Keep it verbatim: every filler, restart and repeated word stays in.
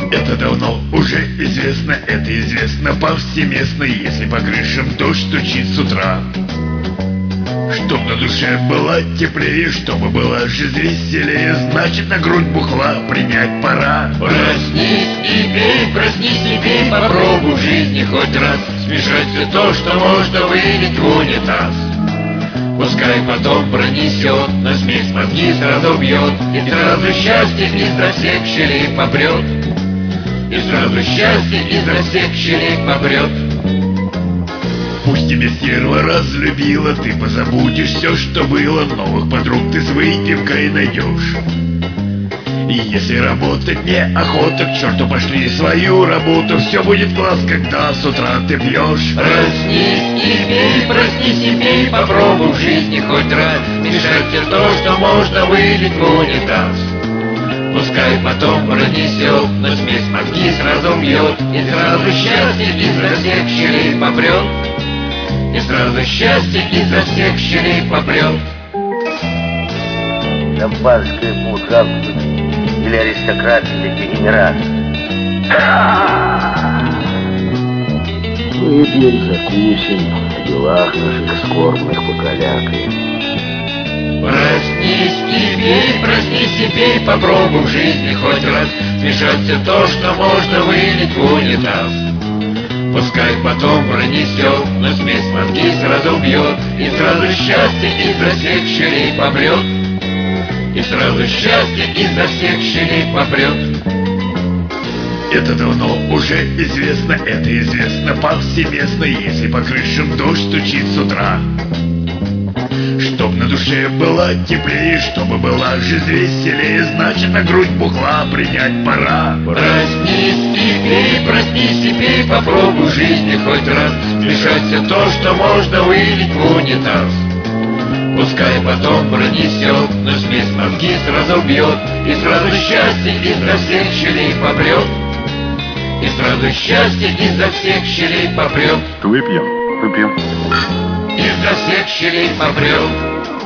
Это давно уже известно, это известно повсеместно. Если по крышам дождь стучит с утра, чтоб на душе было теплее, чтобы была жизнь веселее, значит на грудь бухла принять пора. Проснись и пей, проснись и пей, попробуй в жизни хоть раз смешать все то, что можно вылить в унитаз. Пускай потом пронесет, но смесь мозги сразу бьет, и сразу счастье изо всех щелей попрет. И сразу счастье изо всех щелей попрет. Пусть тебя стерва разлюбила, ты позабудешь все, что было, новых подруг ты с выпивкой найдешь. И если работать неохота, к черту пошли свою работу, все будет класс, когда с утра ты пьешь. Проснись и пей, проснись и пей, попробуй в жизни хоть раз смешать все то, что можно вылить в унитаз. Пускай потом пронесет, но смесь мозги сразу бьет, и сразу счастье изо всех щелей попрет. И сразу счастье изо всех щелей попрет. Шампанское бутылка или аристократ, или дегенерат. Выпьем, закусим, о делах наших скорбных покалякаем. Проснись и пей, проснись и пей, попробуй в жизни хоть раз смешать все то, что можно вылить в унитаз. Пускай потом пронесет, но смесь мозги сразу бьет, и сразу счастье изо всех щелей попрет. И сразу счастье изо всех щелей попрет. Это давно уже известно, это известно повсеместно. Если по крышам дождь стучит с утра, чтоб на душе было теплее, чтобы была жизнь веселее, значит на грудь бухла принять пора. Проснись и пей, проснись и пей, попробуй в жизни хоть раз смешать все то, что можно вылить в унитаз. Пускай потом пронесет, но смесь мозги сразу бьет, и сразу счастье изо всех щелей попрет. И сразу счастье изо всех щелей попрет. Выпьем? Выпьем. Изо всех щелей попрет.